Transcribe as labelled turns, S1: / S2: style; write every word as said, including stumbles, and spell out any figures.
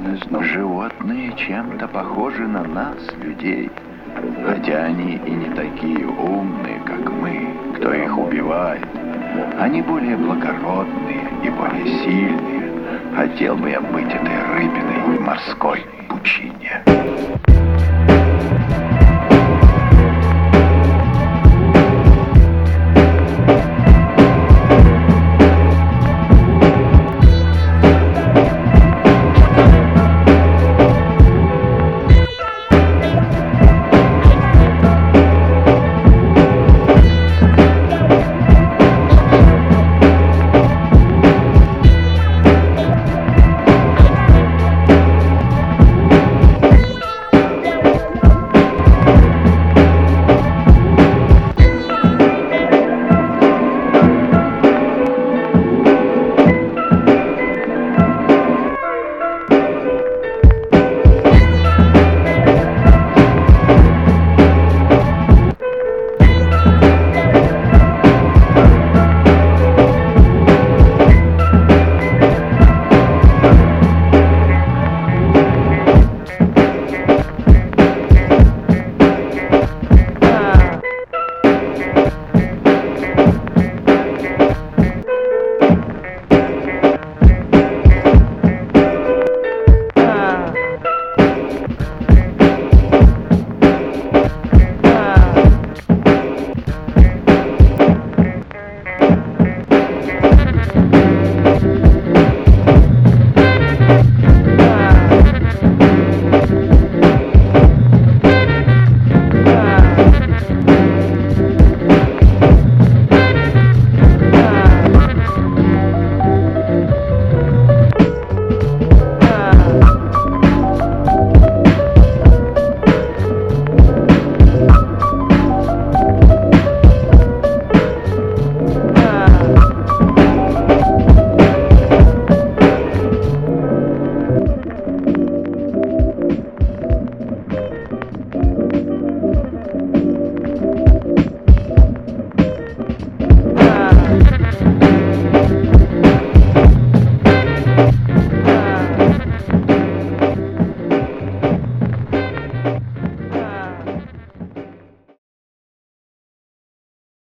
S1: Животные чем-то похожи на нас, людей. Хотя они и не такие умные, как мы, кто их убивает. Они более благородные и более сильные. Хотел бы я быть этой рыбиной в морской пучине.